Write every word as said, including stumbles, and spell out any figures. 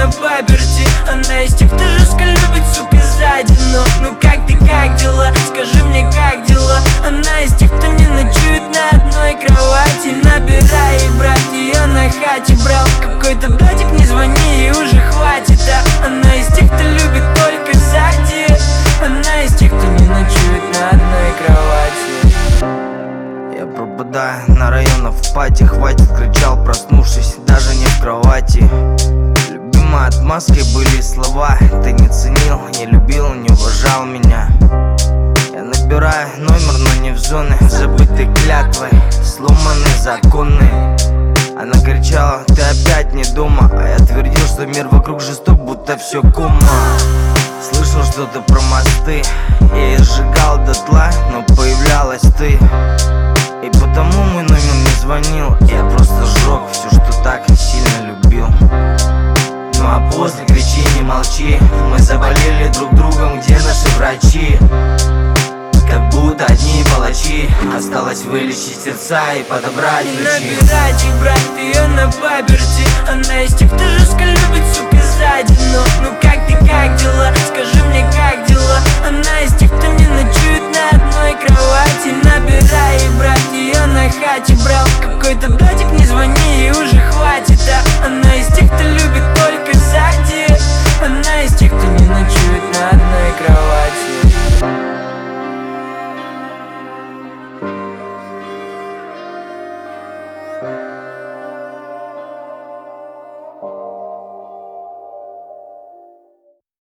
паперти. Она из тех, кто жестко любит, сука, сзади. Но, ну как ты, как дела? Скажи мне, как дела? Она из тех, кто не ночует на одной кровати. Набирай, брат, ее на хате брал. Какой-то датик, не звони, ей уже хватит. А она из тех, кто любит только сзади. Она из тех, кто не ночует на одной кровати. Я пропадаю на районах в пати. Хватит, кричал, проснувшись, даже не в кровати. Любимой отмазкой были слова: ты не ценил, не любил, не уважал меня. Я набираю номер, но не в зоны забытой клятвы, сломанные законы. Она кричала: ты опять не дома. А я твердил, что мир вокруг жесток, будто все кома. Слышал что-то про мосты, я их сжигал дотла, но появлялась ты. И потому мой номер не звонил, я просто сжег все, что так сильно любил. Ну а после кричи, не молчи, мы заболели друг другом, где наши врачи? Как будто одни палачи, осталось вылечить сердца и подобрать ключи. Набирайте, брат, ее на паперти. Она из тех, кто жестко любит, сука, сзади. Но, ну